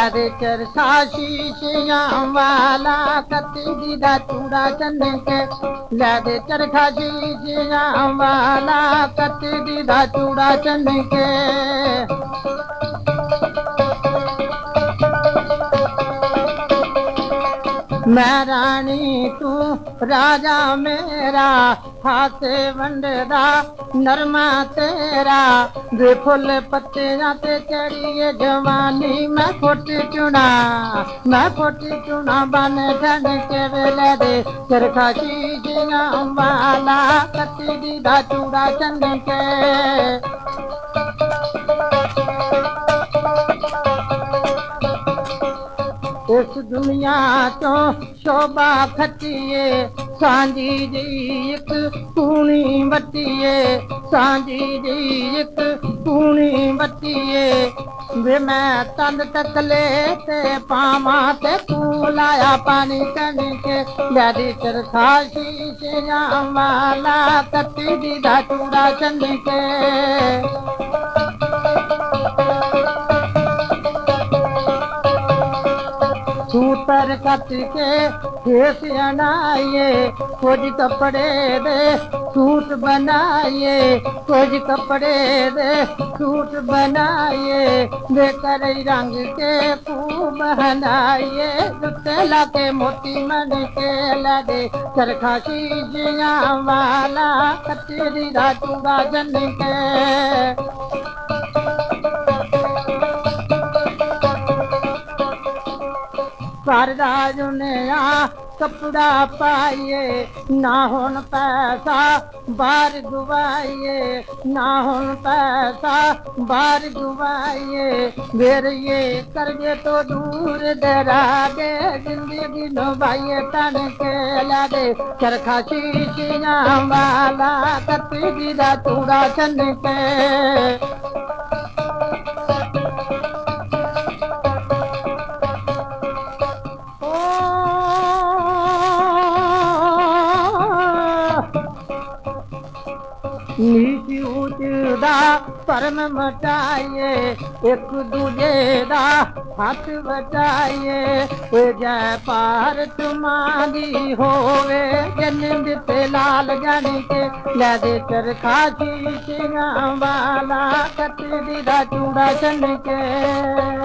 ਲੈ ਦੇ ਚਰਖਾ ਸ਼ੀਸ਼ਿਆਂ ਵਾਲਾ ਕੱਤੀ ਦਾ ਚੂੜਾ ਚੰਨ ਕੇ ਲੈ ਦੇ ਚਰਖਾ ਸ਼ੀਸ਼ਿਆਂ ਵਾਲਾ ਕੱਤੀ ਦਾ ਚੂੜਾ ਚੰਨ ਕੇ मैं रानी तू राजा मेरा हाथ वंडदा नरमा तेरा दे फुल पत्तियां ते चढ़िए जवानी मैं फुट चुना बन ठन के वेले दे चरखा शीशियां वाला कत्ती दा चूड़ा चंद के इस दुनिया तो शोभा खटिए सांझी जी एक कूनी बटिए सांझी जी एक कूनी बटिए वे मैं तन तकले ते पावा ते लाया पानी कन के लैदी चरखा शीशियां वाला कत्ती दा चूड़ा चंद के सूतर कट के खेस अनाइए कुछ कपड़े दे सूट बनाइए कुछ कपड़े दे सूट बनाइए बेकर रंग के खूब हनाइए जुत्ते लाके मोती मन के लगे चरखा शीशियां वाला कत्ती दा चूड़ा चंद के करदा जुनिया कपड़ा पाइए ना होन पैसा बाहर गुवाइए ना होन पैसा बाहर गुवाइए मेरे ये करजे तो दूर दरागे जिंदगी नभाइए तन के लागे चरखा शीशियां वाला कत्ती दा चूड़ा चंद के नीच ऊंच दा परम मटाइए एक दूजे दा हाथ बटाइए जय पार तुम्हारी होवे जन्म ते लाल जान के ले दे चरखा शीशियां वाला कत्ती दा चूड़ा चंद के